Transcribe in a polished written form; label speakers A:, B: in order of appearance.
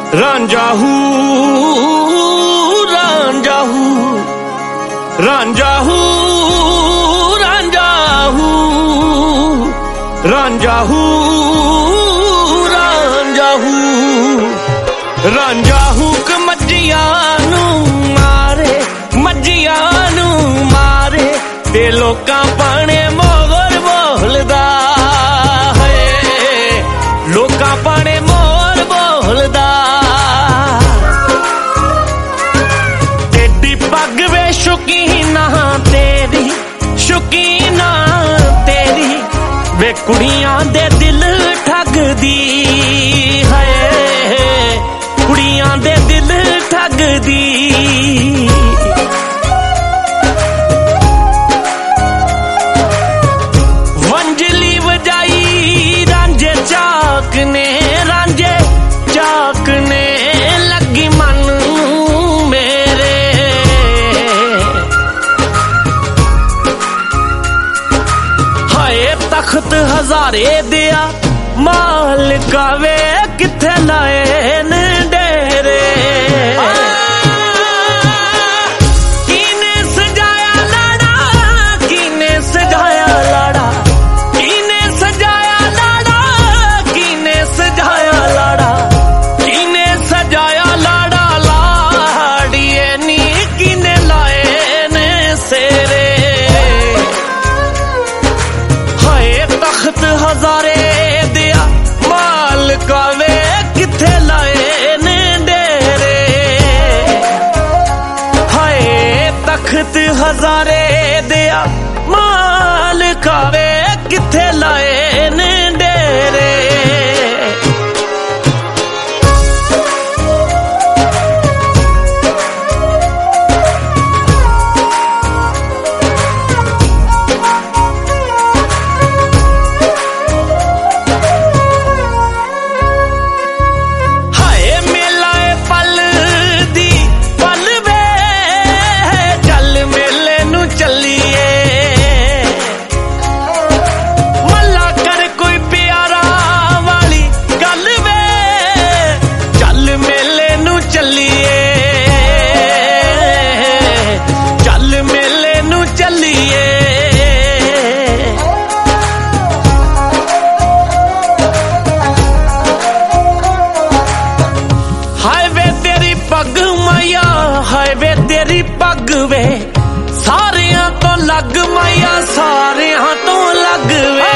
A: ਰਾਂਝਾ ਹੂ ਰਾਂਝਾ ਹੂ ਰਾਂਝਾ ਹੂ ਰਾਂਝਾ ਹੂ ਰਾਂਝਾ ਹੂ ਰਾਂਝਾ ਹੂ ਰਾਂਝਾ ਹੂ ਕ ਮੱਝੀਆਂ ਨੂੰ ਮਾਰੇ ਮੱਝੀਆਂ ਨੂੰ ਮਾਰੇ ਤੇ ਲੋਕਾਂ ਪਾਣੇ ਮੋਰ ਬੋਲਦਾ ਹੈ ਲੋਕਾਂ ਪਾਣੇ ਮੋਰ ਬੋਲਦਾ ਤੇਰੀ ਪੱਗ ਵੇ ਸ਼ੁਕੀਨਾ ਤੇਰੀ ਸ਼ੁਕੀਨਾ ਤੇਰੀ ਵੇ ਕੁੜੀਆਂ ਦੇ ਦਿਲ ਠੱਗਦੀ ਹੈ ਕੁੜੀਆਂ ਦੇ ਦਿਲ ਠੱਗਦੀ ਵੰਜਲੀ ਵਜਾਈ ਰਾਂਝੇ ਚਾਕ ਨੇ ਰਾਂਝੇ ਚਾਕ ਨੇ ਲੱਗੀ ਮਨ ਮੇਰੇ ਹਾਏ ਤਖਤ ਹਜ਼ਾਰੇ ਦਿਆ ਮਾਲਕਾ ਵੇ ਕਿੱਥੇ ਲਾਏ ਨੇ ਡੇਰੇ ਕਿਨੇ ਸਜਾਇਆ ਲਾੜਾ ਕਿਨੇ ਸਜਾਇਆ ਲਾੜਾ ਕਿਨੇ ਸਜਾਇਆ ਲਾੜਾ ਕਿਨੇ ਸਜਾਇਆ ਲਾੜਾ ਕਿਨੇ ਸਜਾਇਆ ਲਾੜਾ ਲਾੜੀਏ ਨੀ ਕਿਨੇ ਲਾਏ ਨੇ ਸੇਰੇ ਹਾਏ ਤਖਤ ਹਜ਼ਾਰੇ ਦਿਆ ਮਾਲਕਾ ਵੇ ਕਿੱਥੇ ਲਾਏ ਨੇ ਡੇਰੇ ਹਾਏ ਤਖਤ ਹਜ਼ਾਰੇ ਦਿਆ ਮਾਲਕਾ ਵੇ ਕਿੱਥੇ ਲਾਏ ਨੇ ਡੇਰੇ ਪੱਗ ਮਾਇਆ ਹਾਏ ਵੇ ਤੇਰੀ ਪੱਗ ਵੇ ਸਾਰਿਆਂ ਤੋਂ ਲੱਗ ਮਾਇਆ ਸਾਰਿਆਂ ਤੋਂ ਲੱਗ ਵੇ